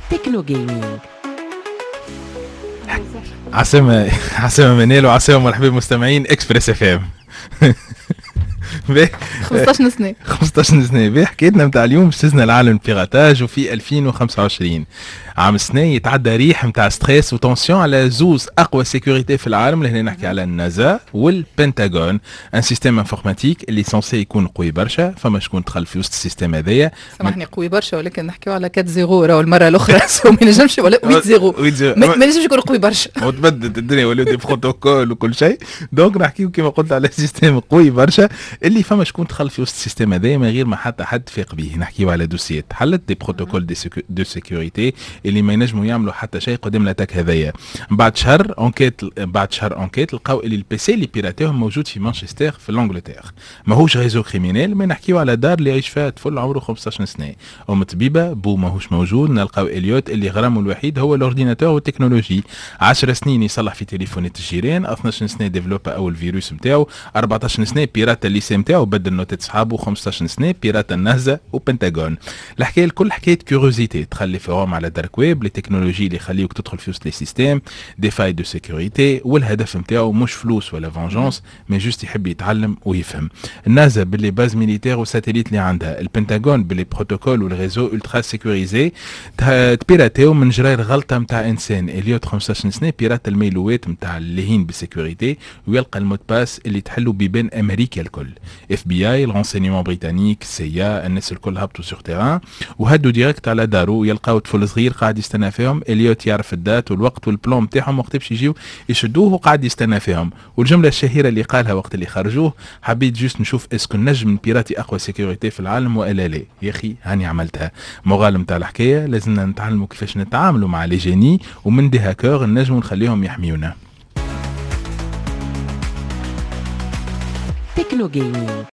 تكنو جيمنج. عسامة منال وعسامة مرحبا بمستمعين اكسبريس اف ام. 15 سنة 15 سنة حكيتنا متاع اليوم استزنا العالم البيراتاج وفي 2025 عام سنة يتعدى ريح متاع ستريس وتنسيون على زوز اقوى سيكوريتي في العالم اللي هنا نحكي على النازا والبنتاغون، ان سيستم انفورماتيك اللي سونسي يكون قوي برشا. فما شكون دخل في وسط السيستم هذايا سامحني قوي برشا، ولكن نحكيو على 4 0 راهو المرة الأخرى ما ينجمش ولا 8 0 ما ينجمش يكون قوي برشا وتبدلت الدنيا ولا دي بروتوكول وكل شيء. دونك نحكيو كما قلت على سيستم قوي برشا اللي فما شكون دخل في وسط السيستم هذايا من غير ما حتى حد فاق به. نحكيو على دوسيات حلت دي بروتوكول دو سيكوريتي اللي ما ينجموا يعملوا حتى شيء قدام الاتاك هذايا. بعد شهر انكيت لقاو اللي البيسي اللي بيراتيهم موجود في مانشستر في الانجلتير، ماهوش ريزو كريمينال، ما نحكيو على دار اللي يعيش فيها طفل عمره 15 سنه. ام طبيبه بو ماهوش موجود، نلقاو اليوت اللي غرامه الوحيد هو الاورديناتور والتكنولوجي. 10 سنين يصلح في تليفونات الجيران، 12 سنه ديفلوبا اول فيروس نتاعو، 14 سنه بيرات الليسي نتاعو بدل نوتات صحابه، 15 سنه بيرات النهزه وبنتاغون. الحكايه الكل حكايه كيوريوزيتي، تخلي فيهم على دارك ويب لي تكنولوجي اللي يخليوك تدخل في وسط لي سيستيم دي فاي دو سيكوريتي، والهدف نتاعو مش فلوس ولا فانجونس، مي جوست يحب يتعلم ويفهم. النازا باللي باز ميليتير وساتيليت اللي عندها، البنتاغون باللي بروتوكول والريزو الترا سيكوريزي تبيراتيو من جراير غلطه نتاع انسان. اليوت 15 سنه بيرات الميلوات نتاع اللي هين بسيكوريتي ويلقى المود باس اللي تحلو بيبان امريكا الكل. اف بي اي، الرونسينيمون بريطانيك، سيا، الناس الكل هبطوا سور تيران وهدوا ديريكت على دارو، يلقاو طفل صغير قاعد يستنى فيهم. اليوت يعرف الدات والوقت والبلان نتاعهم وقت باش يجيو يشدوه وقاعد يستنى فيهم. والجمله الشهيره اللي قالها وقت اللي خرجوه، حبيت جوست نشوف اسكو نجم بيراتي اقوى سيكوريتي في العالم والا لا. يا اخي هاني عملتها. مغالم تاع الحكايه لازمنا نتعلموا كيفاش نتعاملوا مع لي جيني ومن دي هاكور نجموا نخليهم يحميونا. تكنو جيمنج.